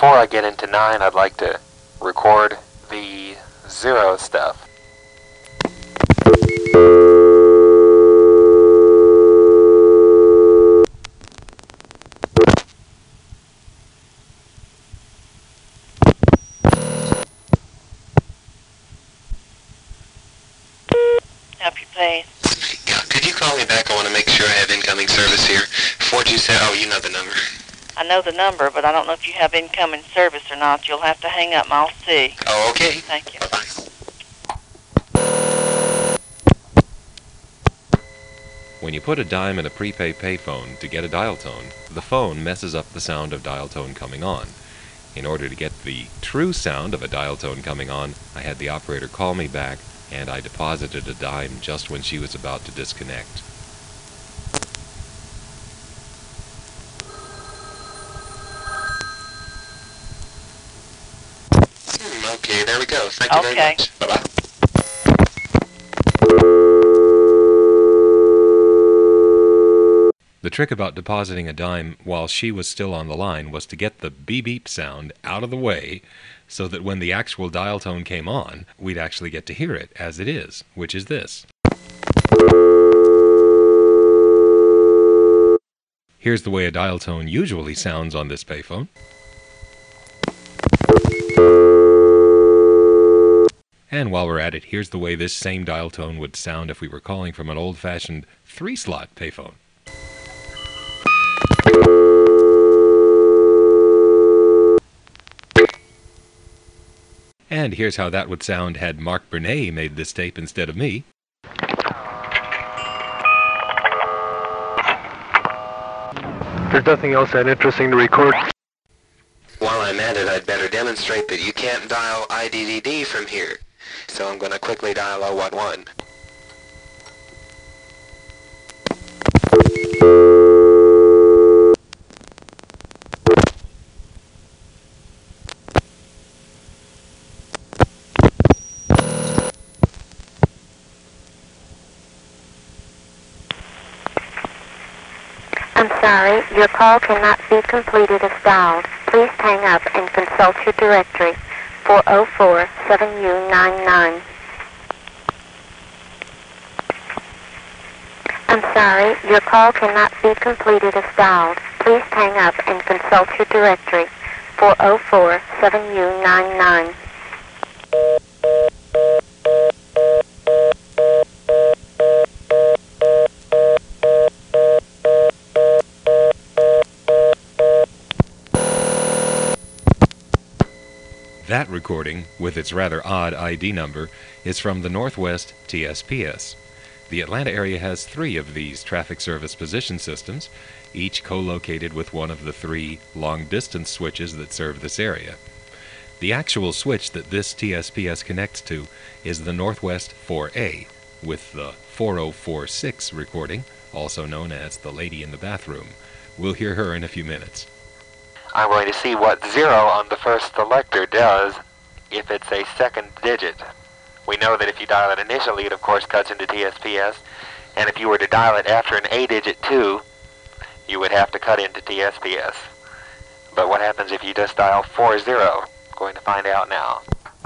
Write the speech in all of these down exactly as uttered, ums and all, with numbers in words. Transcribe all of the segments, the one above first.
before I get into nine, I'd like to record the zero stuff. Help you, please. Yeah, could you call me back? I want to make sure I have incoming service here. four two seven, oh, you know the number. I know the number, but I don't know if you have incoming service or not. You'll have to hang up and I'll see. Oh, okay. Thank you. Bye-bye. When you put a dime in a prepaid payphone to get a dial tone, the phone messes up the sound of dial tone coming on. In order to get the true sound of a dial tone coming on, I had the operator call me back, and I deposited a dime just when she was about to disconnect. Hmm, okay, there we go. Thank you very Okay. much. Bye-bye. The trick about depositing a dime while she was still on the line was to get the beep-beep sound out of the way so that when the actual dial tone came on, we'd actually get to hear it as it is, which is this. Here's the way a dial tone usually sounds on this payphone. And while we're at it, here's the way this same dial tone would sound if we were calling from an old-fashioned three-slot payphone. And here's how that would sound had Mark Bernay made this tape instead of me. There's nothing else that interesting to record. While I'm at it, I'd better demonstrate that you can't dial I D D D from here. So I'm going to quickly dial zero one one. I'm sorry, your call cannot be completed as dialed. Please hang up and consult your directory. four oh four seven U nine nine. I'm sorry, your call cannot be completed as dialed. Please hang up and consult your directory. four oh four seven U nine nine. That recording, with its rather odd I D number, is from the Northwest T S P S. The Atlanta area has three of these traffic service position systems, each co-located with one of the three long-distance switches that serve this area. The actual switch that this T S P S connects to is the Northwest four A, with the four oh four six recording, also known as the lady in the bathroom. We'll hear her in a few minutes. I'm going to see what zero on the first selector does if it's a second digit. We know that if you dial it initially, it of course cuts into T S P S, and if you were to dial it after an A-digit two, you would have to cut into T S P S. But what happens if you just dial four zero? Going to find out now.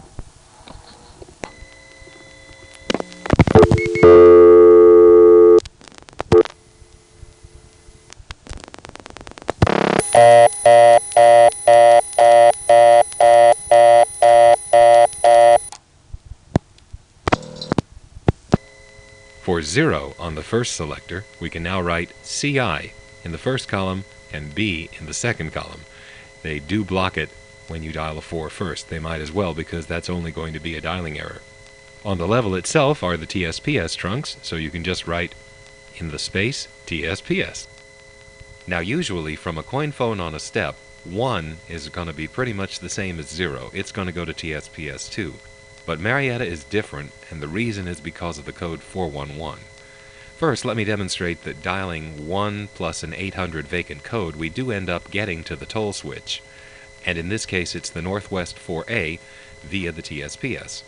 For zero on the first selector, we can now write C I in the first column and B in the second column. They do block it when you dial a four first. They might as well, because that's only going to be a dialing error. On the level itself are the T S P S trunks, so you can just write in the space T S P S. Now usually from a coin phone on a step, one is going to be pretty much the same as zero. It's going to go to T S P S two. But Marietta is different, and the reason is because of the code four one one. First, let me demonstrate that dialing one plus an eight hundred vacant code, we do end up getting to the toll switch. And in this case, it's the Northwest four A via the T S P S.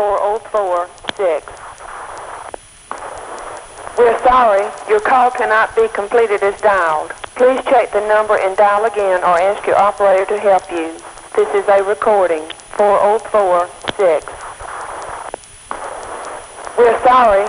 four oh four six. We're sorry, your call cannot be completed as dialed. Please check the number and dial again or ask your operator to help you. This is a recording. four oh four six. We're sorry.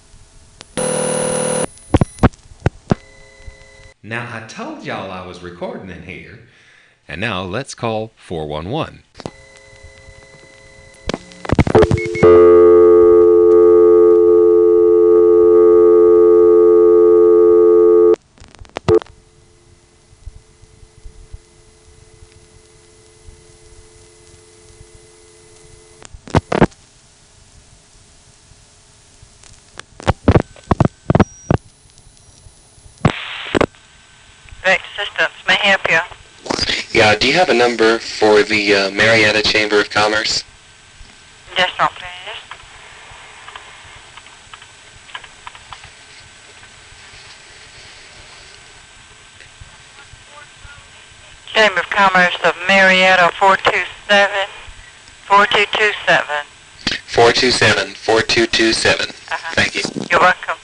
Now, I told y'all I was recording in here. And now let's call four one one. Direct assistance, may I help you? Yeah, do you have a number for the uh, Marietta Chamber of Commerce? Just not please. Chamber of Commerce of Marietta, four two seven, four two two seven. four two seven, four two two seven. Uh-huh. Thank you. You're welcome.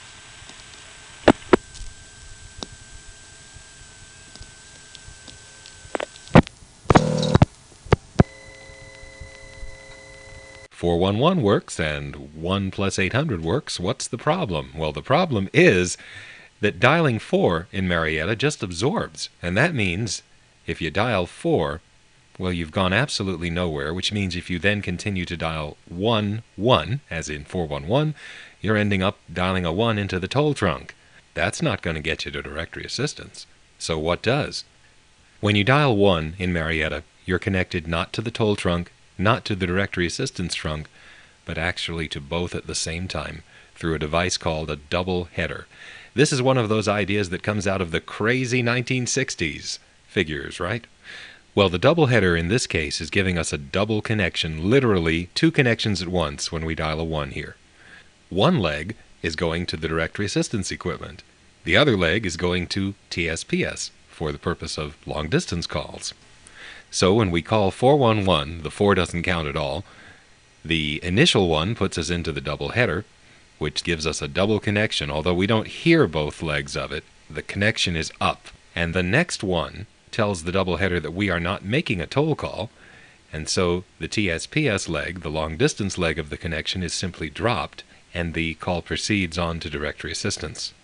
four one one works and one plus eight hundred works. What's the problem? Well, the problem is that dialing four in Marietta just absorbs. And that means if you dial four, well, you've gone absolutely nowhere, which means if you then continue to dial one one, as in four one one, you're ending up dialing a one into the toll trunk. That's not going to get you to directory assistance. So what does? When you dial one in Marietta, you're connected not to the toll trunk, not to the directory assistance trunk, but actually to both at the same time through a device called a double header. This is one of those ideas that comes out of the crazy nineteen sixties. Figures, right? Well, the double header in this case is giving us a double connection, literally two connections at once when we dial a one here. One leg is going to the directory assistance equipment. The other leg is going to T S P S for the purpose of long distance calls. So when we call four one one, the four doesn't count at all. The initial one puts us into the double header, which gives us a double connection. Although we don't hear both legs of it, the connection is up. And the next one tells the double header that we are not making a toll call, and so the T S P S leg, the long distance leg of the connection, is simply dropped, and the call proceeds on to directory assistance.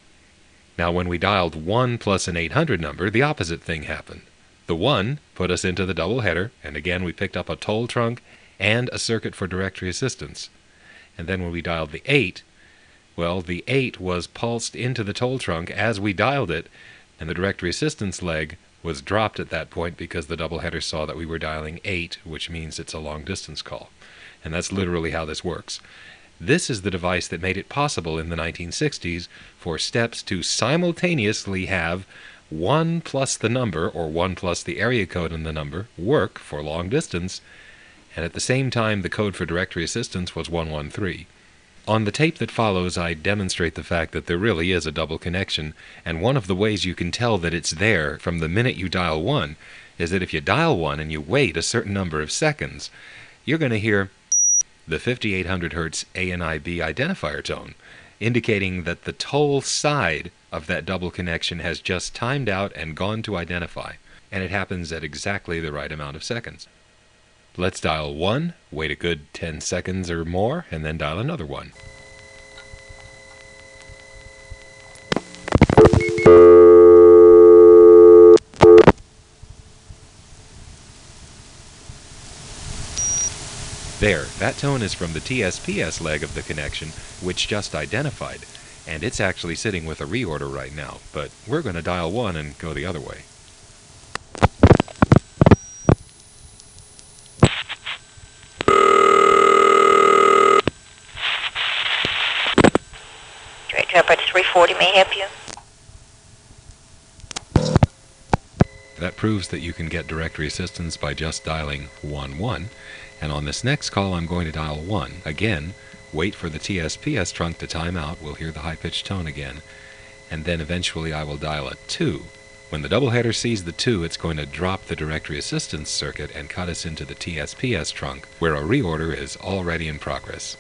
Now when we dialed one plus an eight hundred number, the opposite thing happened. The one put us into the double header, and again we picked up a toll trunk and a circuit for directory assistance. And then when we dialed the eight, well, the eight was pulsed into the toll trunk as we dialed it, and the directory assistance leg was dropped at that point because the double header saw that we were dialing eight, which means it's a long distance call. And that's literally how this works. This is the device that made it possible in the nineteen sixties for STEPS to simultaneously have one plus the number, or one plus the area code in the number, work for long distance, and at the same time the code for directory assistance was one one three. On the tape that follows, I demonstrate the fact that there really is a double connection, and one of the ways you can tell that it's there from the minute you dial one is that if you dial one and you wait a certain number of seconds, you're going to hear the fifty-eight hundred hertz A N I B identifier tone, indicating that the toll side of that double connection has just timed out and gone to identify, and it happens at exactly the right amount of seconds. Let's dial one, wait a good ten seconds or more, and then dial another one. There, that tone is from the T S P S leg of the connection, which just identified, and it's actually sitting with a reorder right now, but we're going to dial one and go the other way. Director Operator three forty, may I help you? That proves that you can get directory assistance by just dialing one one, and on this next call I'm going to dial one. Again, wait for the T S P S trunk to time out, we'll hear the high-pitched tone again, and then eventually I will dial a two, When the doubleheader sees the two, it's going to drop the directory assistance circuit and cut us into the T S P S trunk, where a reorder is already in progress.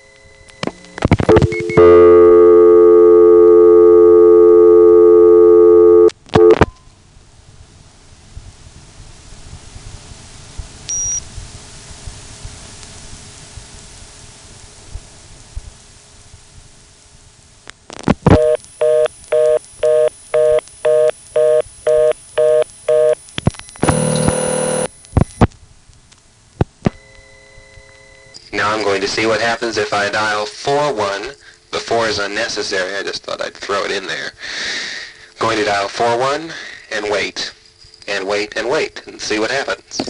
Now I'm going to see what happens if I dial four one. The four is unnecessary, I just thought I'd throw it in there. Going to dial four one and wait, and wait, and wait, and see what happens.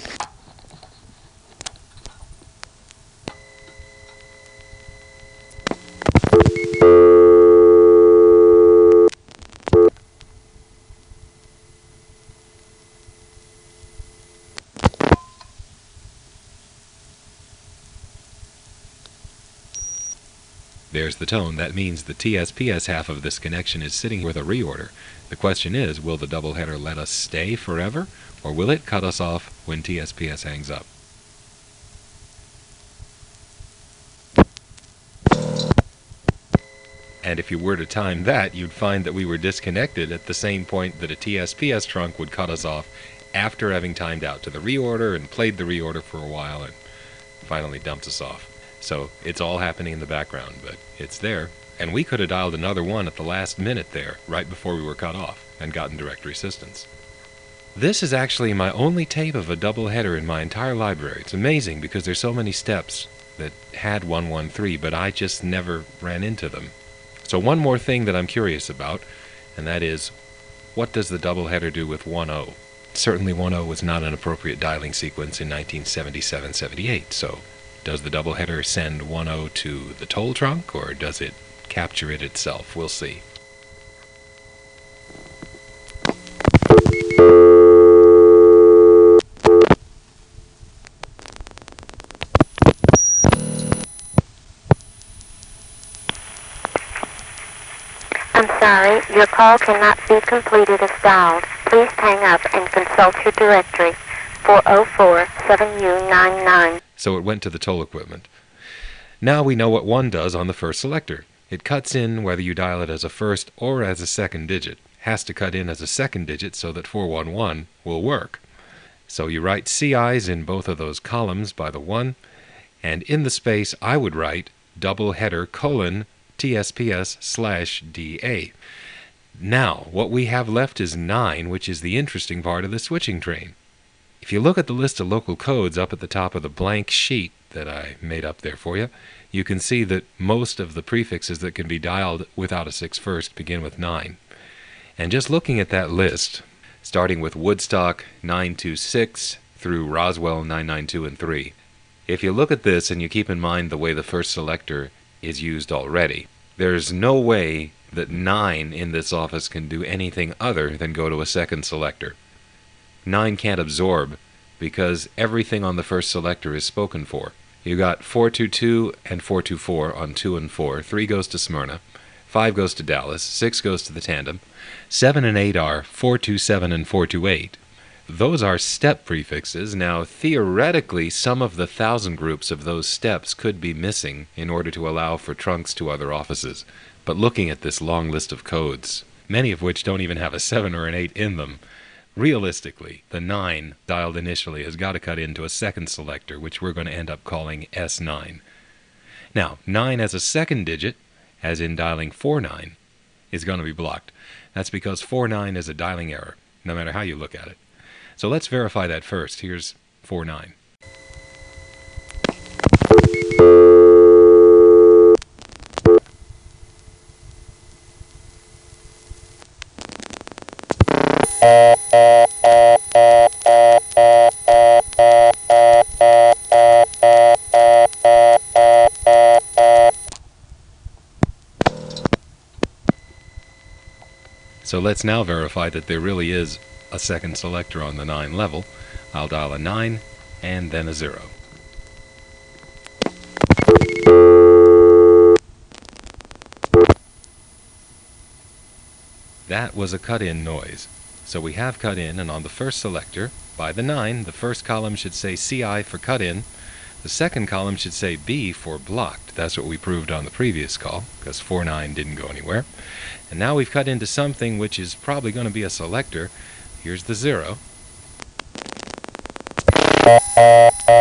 There's the tone. That means the T S P S half of this connection is sitting with a reorder. The question is, will the doubleheader let us stay forever, or will it cut us off when T S P S hangs up? And if you were to time that, you'd find that we were disconnected at the same point that a T S P S trunk would cut us off after having timed out to the reorder and played the reorder for a while and finally dumped us off. So it's all happening in the background, but it's there. And we could have dialed another one at the last minute there, right before we were cut off, and gotten directory assistance. This is actually my only tape of a double header in my entire library. It's amazing because there's so many steps that had one one three, but I just never ran into them. So one more thing that I'm curious about, and that is, what does the double header do with one oh? Certainly one oh was not an appropriate dialing sequence in nineteen seventy-seven seventy-eight, so does the doubleheader send one oh to the toll trunk, or does it capture it itself? We'll see. I'm sorry, your call cannot be completed as dialed. Please hang up and consult your directory. four oh four seven U nine nine. So it went to the toll equipment. Now we know what one does on the first selector. It cuts in whether you dial it as a first or as a second digit. Has to cut in as a second digit so that four one one will work. So you write C Is in both of those columns by the one, and in the space I would write double header colon T S P S slash D A. Now what we have left is nine, which is the interesting part of the switching train. If you look at the list of local codes up at the top of the blank sheet that I made up there for you, you can see that most of the prefixes that can be dialed without a six first begin with nine. And just looking at that list, starting with Woodstock nine two six through Roswell nine nine two and three, if you look at this and you keep in mind the way the first selector is used already, there's no way that nine in this office can do anything other than go to a second selector. nine can't absorb because everything on the first selector is spoken for. You got four two two and four two four on two and four. three goes to Smyrna. five goes to Dallas. six goes to the tandem. seven and eight are four two seven and four two eight. Those are step prefixes. Now, theoretically, some of the thousand groups of those steps could be missing in order to allow for trunks to other offices. But looking at this long list of codes, many of which don't even have a seven or an eight in them, realistically, the nine dialed initially has got to cut into a second selector, which we're going to end up calling S nine. Now, nine as a second digit, as in dialing four nine, is going to be blocked. That's because four nine is a dialing error, no matter how you look at it. So let's verify that first. Here's four nine. So let's now verify that there really is a second selector on the nine level. I'll dial a nine and then a zero. That was a cut-in noise. So we have cut in, and on the first selector, by the nine, the first column should say C I for cut in. The second column should say B for blocked. That's what we proved on the previous call, because four nine didn't go anywhere. And now we've cut into something which is probably going to be a selector. Here's the zero.